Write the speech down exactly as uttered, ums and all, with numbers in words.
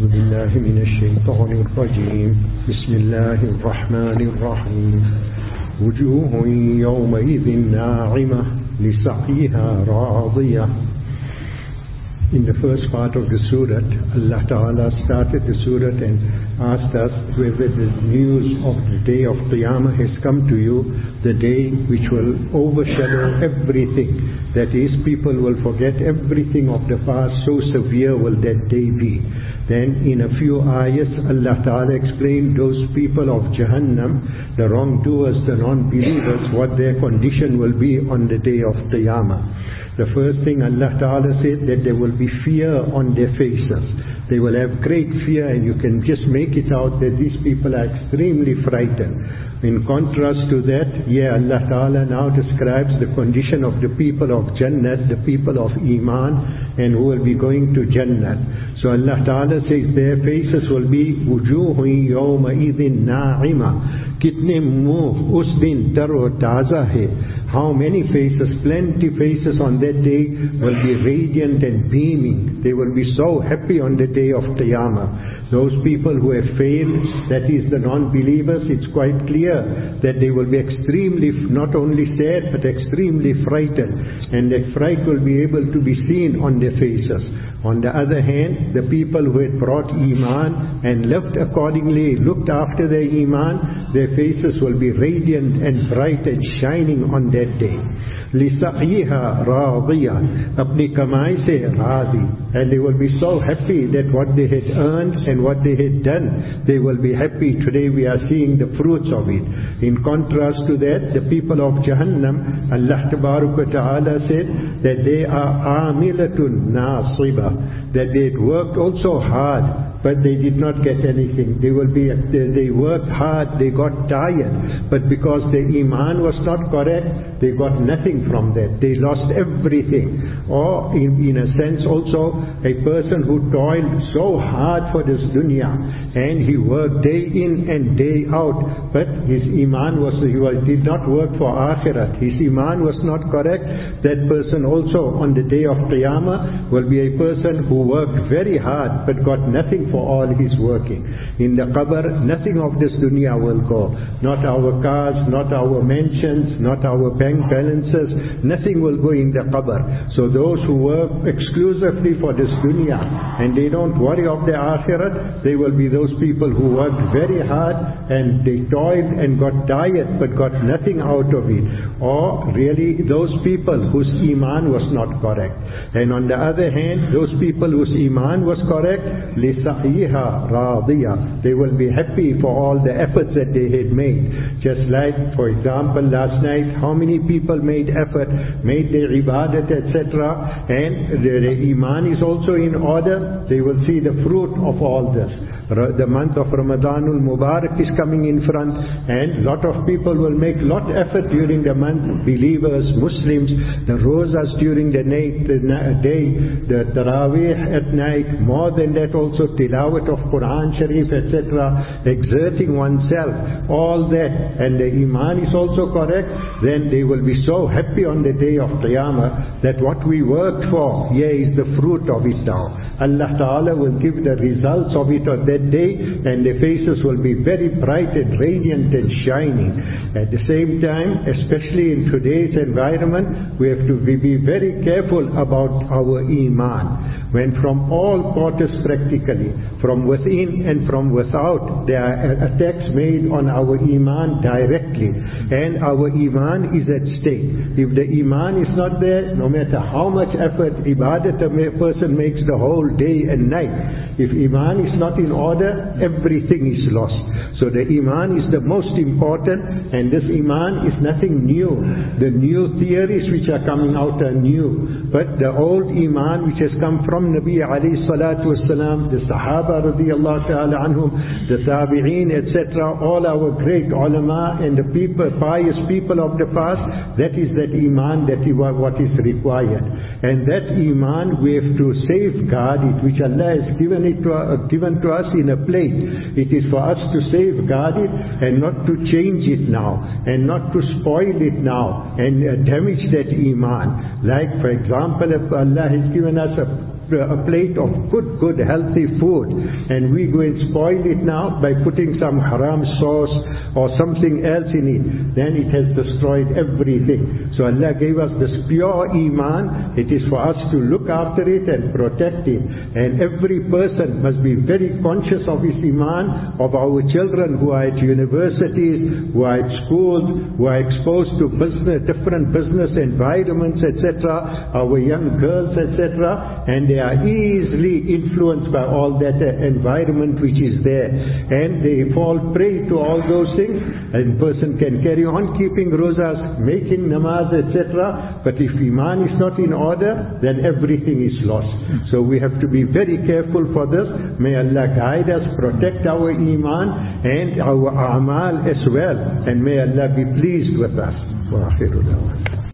أعوذ بالله من الشيطان الرجيم بسم الله الرحمن الرحيم وجوه يومئذ ناعمة لسعيها راضية. In the first part of the surah, Allah Ta'ala started the surah and asked us whether the news of the day of Qiyamah has come to you, the day which will overshadow everything. That is, people will forget everything of the past, so severe will that day be. Then in a few ayahs, Allah Ta'ala explained those people of Jahannam, the wrongdoers, the non-believers, what their condition will be on the day of Qiyamah. The first thing Allah Ta'ala said that there will be fear on their faces. They will have great fear, and you can just make it out that these people are extremely frightened. In contrast to that, yeah, Allah Ta'ala now describes the condition of the people of Jannat, the people of Iman, and who will be going to Jannat. So Allah Ta'ala says their faces will be wujuhun yawma idhin na'ima. Kitne muh us din taro taza hai. How many faces, plenty faces on that day will be radiant and beaming. They will be so happy on the day of Qiyamah. Those people who have failed, that is the non-believers, it's quite clear that they will be extremely, not only sad, but extremely frightened. And that fright will be able to be seen on their faces. On the other hand, the people who had brought Iman and lived accordingly, looked after their Iman, their faces will be radiant and bright and shining on that day. لِسَعْيِهَا رَاضِيَةً Apni kamai se razi. And they will be so happy that what they had earned and what they had done, they will be happy. Today we are seeing the fruits of it. In contrast to that, the people of Jahannam, Allah Tabaraka Ta'ala said that they are amilatun nasiba, that they had worked also hard, but they did not get anything. They will be, they, they worked hard, they got tired, but because their Iman was not correct, they got nothing from that. They lost everything. Or in, in a sense also, a person who toiled so hard for this dunya, and he worked day in and day out, but his Iman was, he was, did not work for Akhirat. His Iman was not correct. That person also on the day of Qiyamah will be a person who worked very hard, but got nothing for all his working. In the qabr, nothing of this dunya will go. Not our cars, not our mansions, not our bank balances, nothing will go in the qabr. So those who work exclusively for this dunya and they don't worry of the akhirat, they will be those people who worked very hard and they toiled and got tired but got nothing out of it. Or really those people whose iman was not correct. And on the other hand, those people whose iman was correct, لِسَعْيِهَا رَاضِيَةً They will be happy for all the efforts that they had made. Just like, for example, last night, how many people made effort, made their ibadat, et cetera, and their iman is also in order. They will see the fruit of all this. The month of Ramadanul Mubarak is coming in front, and lot of people will make lot effort during the month. Believers, Muslims, the rosas during the night, the day, the Taraweeh at night, more than that also tilawat of Quran Sharif, et cetera, exerting oneself, all that, and the iman is also correct, then they will be so happy on the day of Qiyamah that what we worked for, yeah, is the fruit of it now. Allah Ta'ala will give the results of it on that day, and their faces will be very bright and radiant and shining. At the same time, especially in today's environment, we have to be very careful about our iman. When from all quarters practically, from within and from without, there are attacks made on our iman directly, and our iman is at stake. If the iman is not there, no matter how much effort, ibadat a person makes the whole day and night, if iman is not in order, everything is lost. So the iman is the most important, and this iman is nothing new. The new theories which are coming out are new, but the old iman which has come from Nabi alayhi salatu wasalam, the Sahaba radiyallahu ta'ala anhum, the Tabi'een, et cetera, all our great ulama and the people, pious people of the past, that is that iman, that is what is required. And that iman we have to safeguard it, which Allah has given it to, uh, given to us in a plate. It is for us to safeguard it and not to change it now, and not to spoil it now and uh, damage that iman. Like for example, if Allah has given us a a plate of good, good, healthy food, and we go and spoil it now by putting some haram sauce or something else in it, then it has destroyed everything. So Allah gave us this pure Iman. It is for us to look after it and protect it. And every person must be very conscious of his Iman, of our children who are at universities, who are at schools, who are exposed to business, different business environments, et cetera, our young girls, et cetera, and they are easily influenced by all that environment which is there, and they fall prey to all those things. And person can carry on keeping rozas, making namaz, et cetera, but if Iman is not in order, then everything is lost. So we have to be very careful for this. May Allah guide us, protect our Iman and our A'mal as well, and may Allah be pleased with us. Wa akhiru da'wana.